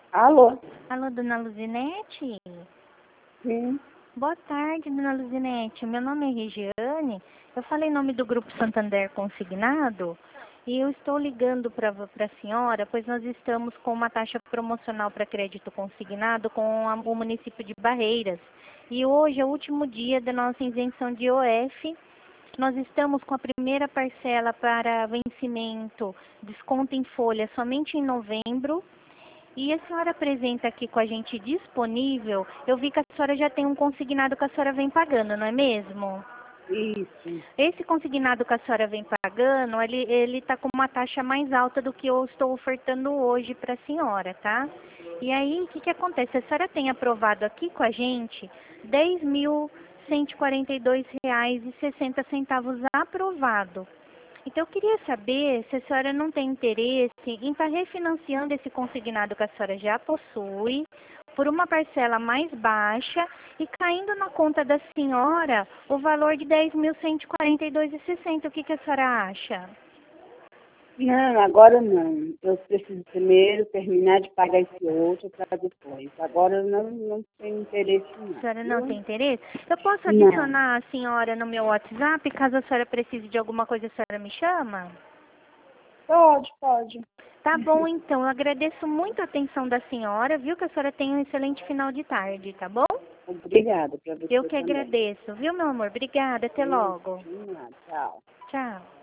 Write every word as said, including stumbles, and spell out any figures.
Alô? Alô, dona Luzinete? Sim. Boa tarde, dona Luzinete. Meu nome é Regiane. Eu falei em nome do Grupo Santander Consignado e eu estou ligando para a senhora, pois nós estamos com uma taxa promocional para crédito consignado com a, o município de Barreiras. E hoje é o último dia da nossa isenção de I O F. Nós estamos com a primeira parcela para vencimento, desconto em folha somente em novembro. E a senhora apresenta aqui com a gente disponível, eu vi que a senhora já tem um consignado que a senhora vem pagando, não é mesmo? Isso. Esse consignado que a senhora vem pagando, ele ele está com uma taxa mais alta do que eu estou ofertando hoje para a senhora, tá? E aí, o que que acontece? A senhora tem aprovado aqui com a gente dez mil cento e quarenta e dois reais e sessenta centavos aprovado. Então, eu queria saber se a senhora não tem interesse em estar refinanciando esse consignado que a senhora já possui, por uma parcela mais baixa e caindo na conta da senhora o valor de dez mil cento e quarenta e dois reais e sessenta centavos. O que que a senhora acha? Não, agora não. Eu preciso primeiro terminar de pagar esse outro para depois. Agora eu não, não tenho interesse A não, senhora não viu? tem interesse? Eu posso Não. adicionar a senhora no meu WhatsApp? Caso a senhora precise de alguma coisa, a senhora me chama? Pode, pode. Tá bom, então. Eu agradeço muito a atenção da senhora, viu? Que a senhora tenha um excelente final de tarde, tá bom? Obrigada para Eu você que também. agradeço, viu, meu amor? Obrigada. Até Hum, logo. de nada. Tchau. Tchau.